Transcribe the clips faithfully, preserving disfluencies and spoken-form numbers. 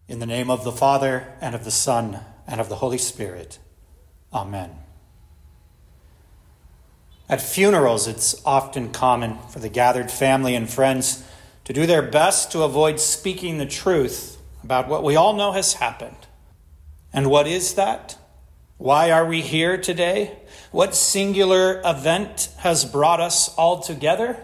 In the name of the Father, and of the Son, and of the Holy Spirit. Amen. At funerals, it's often common for the gathered family and friends to do their best to avoid speaking the truth about what we all know has happened. And what is that? Why are we here today? What singular event has brought us all together?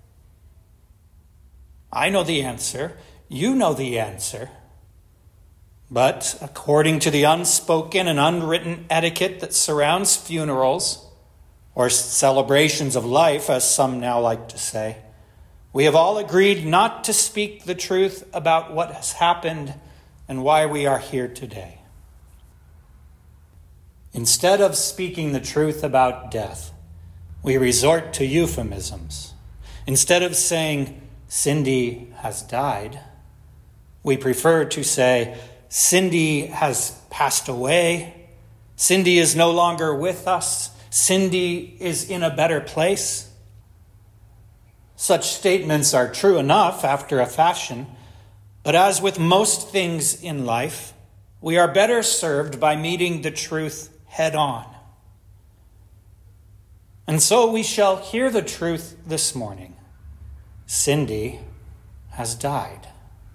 I know the answer. You know the answer. But according to the unspoken and unwritten etiquette that surrounds funerals, or celebrations of life, as some now like to say, we have all agreed not to speak the truth about what has happened and why we are here today. Instead of speaking the truth about death, we resort to euphemisms. Instead of saying, Cindy has died, we prefer to say, Cindy has passed away. Cindy is no longer with us. Cindy is in a better place. Such statements are true enough after a fashion, but as with most things in life, we are better served by meeting the truth head on. And so we shall hear the truth this morning. Cindy has died.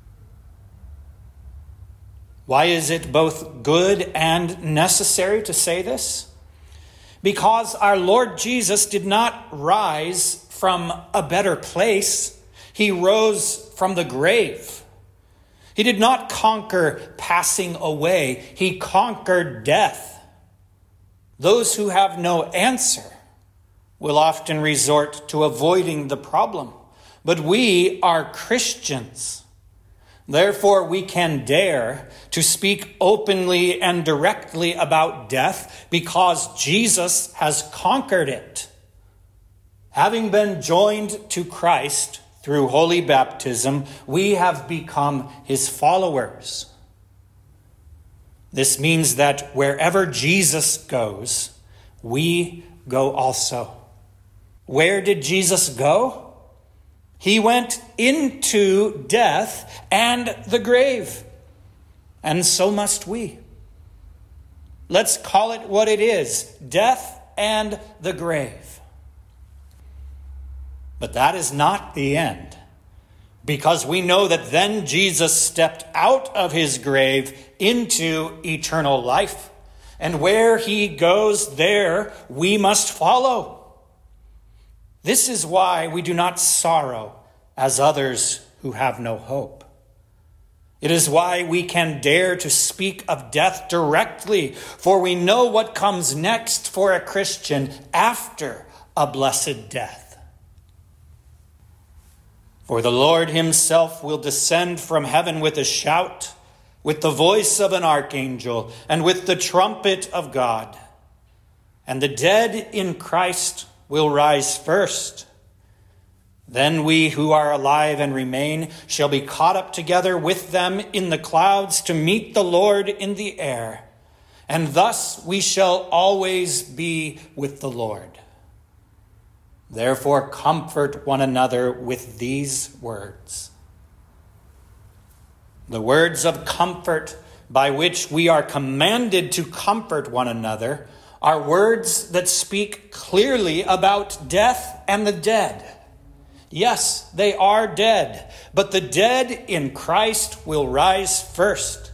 Why is it both good and necessary to say this? Because our Lord Jesus did not rise from a better place. He rose from the grave. He did not conquer passing away. He conquered death. Those who have no answer will often resort to avoiding the problem. But we are Christians. Therefore, we can dare to speak openly and directly about death because Jesus has conquered it. Having been joined to Christ through holy baptism, we have become his followers. This means that wherever Jesus goes, we go also. Where did Jesus go? He went into death and the grave. And so must we. Let's call it what it is, death and the grave. But that is not the end, because we know that then Jesus stepped out of his grave into eternal life. And where he goes, there we must follow. This is why we do not sorrow as others who have no hope. It is why we can dare to speak of death directly, for we know what comes next for a Christian after a blessed death. For the Lord himself will descend from heaven with a shout, with the voice of an archangel, and with the trumpet of God. And the dead in Christ will rise first. Then we who are alive and remain shall be caught up together with them in the clouds to meet the Lord in the air. And thus we shall always be with the Lord. Therefore comfort one another with these words. The words of comfort by which we are commanded to comfort one another are words that speak clearly about death and the dead. Yes, they are dead, but the dead in Christ will rise first.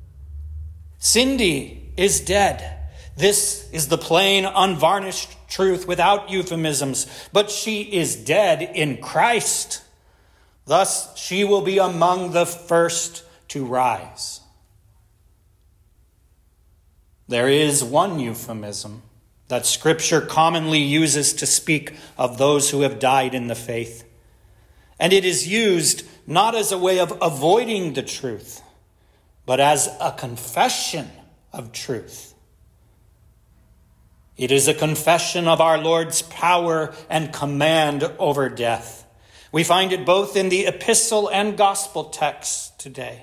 Cindy is dead. This is the plain, unvarnished truth without euphemisms, but she is dead in Christ. Thus, she will be among the first to rise. There is one euphemism that Scripture commonly uses to speak of those who have died in the faith. And it is used not as a way of avoiding the truth, but as a confession of truth. It is a confession of our Lord's power and command over death. We find it both in the epistle and gospel texts today.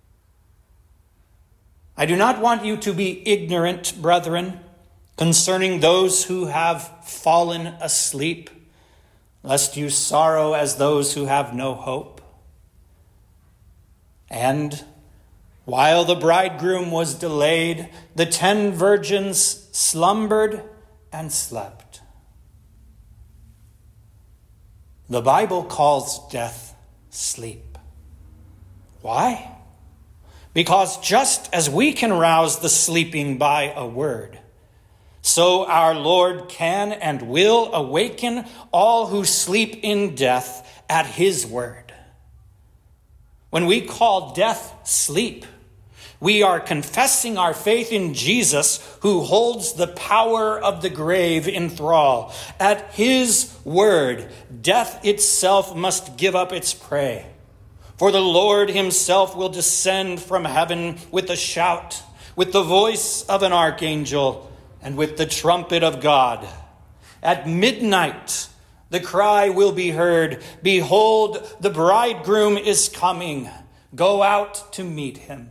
I do not want you to be ignorant, brethren, concerning those who have fallen asleep, lest you sorrow as those who have no hope. And While the bridegroom was delayed, the ten virgins slumbered and slept. The Bible calls death sleep. Why? Because just as we can rouse the sleeping by a word, so our Lord can and will awaken all who sleep in death at his word. When we call death sleep, we are confessing our faith in Jesus, who holds the power of the grave in thrall. At his word, death itself must give up its prey. For the Lord himself will descend from heaven with a shout, with the voice of an archangel, and with the trumpet of God. At midnight, the cry will be heard, "Behold, the bridegroom is coming. Go out to meet him."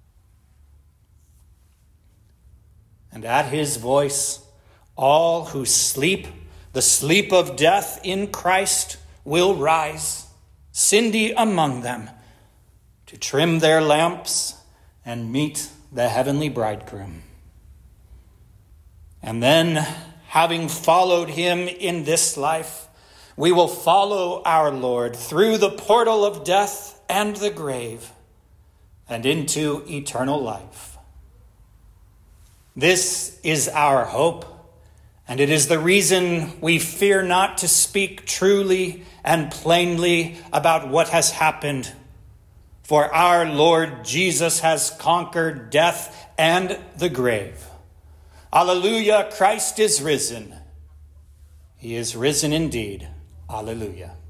And at his voice, all who sleep the sleep of death in Christ will rise, Cindy among them, to trim their lamps and meet the heavenly bridegroom. And then, having followed him in this life, we will follow our Lord through the portal of death and the grave and into eternal life. This is our hope, and it is the reason we fear not to speak truly and plainly about what has happened. For our Lord Jesus has conquered death and the grave. Alleluia, Christ is risen. He is risen indeed. Alleluia.